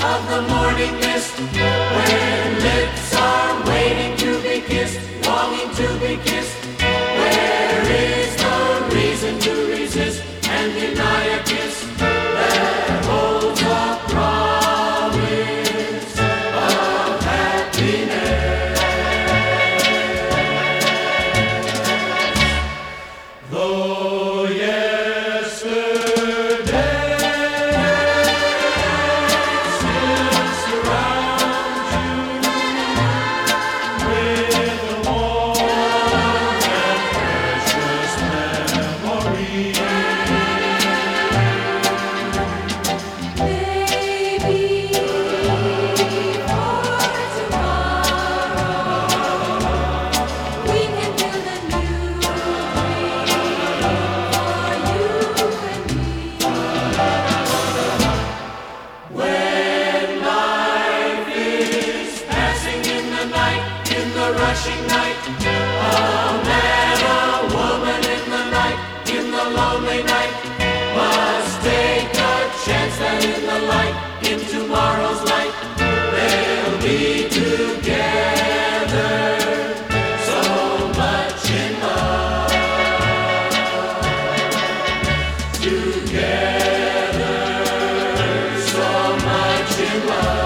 of the morning mist, when lips are waiting to be kissed, longing to be kissed. Where is the reason to resist and deny a kiss that holds a promise of happiness? Though yesterday still surrounds you with a warm and precious memory, Maybe for tomorrow we can build a new dream for you and me. when life is passing in the night, in the rushing night, a man, a woman in the night, in the lonely night, must take a chance that in the light, in tomorrow's light, they'll be together, so much in love, together, so much in love.